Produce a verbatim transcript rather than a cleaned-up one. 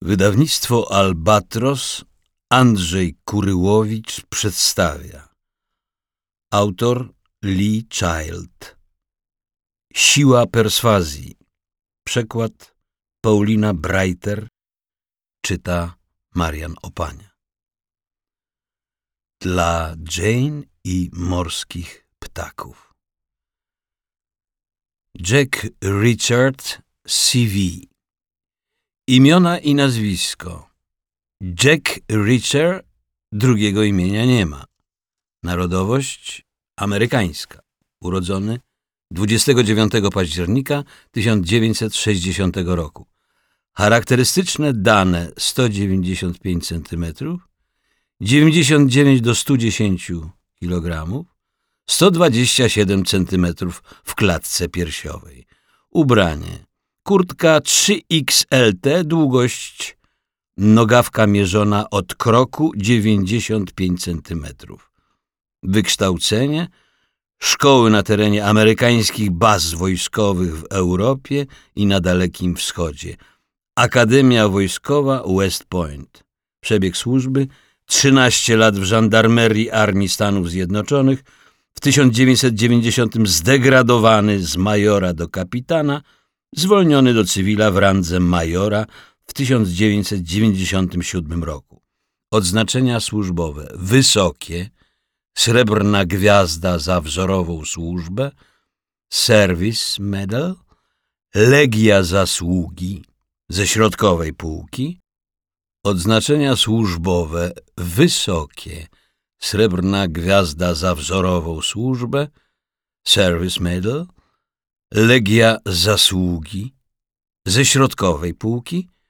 Wydawnictwo Albatros Andrzej Kuryłowicz przedstawia. Autor Lee Child. Siła perswazji. Przekład Paulina Breiter. Czyta Marian Opania. Dla Jane i morskich ptaków. Jack Richard C V. Imiona i nazwisko. Jack Reacher, drugiego imienia nie ma. Narodowość amerykańska. Urodzony dwudziestego dziewiątego października tysiąc dziewięćset sześćdziesiątego roku. Charakterystyczne dane: sto dziewięćdziesiąt pięć centymetrów, dziewięćdziesiąt dziewięć do stu dziesięciu kilogramów, sto dwadzieścia siedem centymetrów w klatce piersiowej. Ubranie: kurtka trzy X L T, długość nogawka mierzona od kroku dziewięćdziesiąt pięć centymetrów. Wykształcenie: szkoły na terenie amerykańskich baz wojskowych w Europie i na Dalekim Wschodzie. Akademia Wojskowa West Point. Przebieg służby: trzynaście lat w żandarmerii Armii Stanów Zjednoczonych. W tysiąc dziewięćset dziewięćdziesiątym zdegradowany z majora do kapitana, zwolniony do cywila w randze majora w tysiąc dziewięćset dziewięćdziesiątym siódmym roku. Odznaczenia służbowe: wysokie, srebrna gwiazda za wzorową służbę, Service Medal, Legia Zasługi ze środkowej półki. Odznaczenia służbowe: wysokie, srebrna gwiazda za wzorową służbę, Service Medal, Legia Zasługi ze środkowej półki,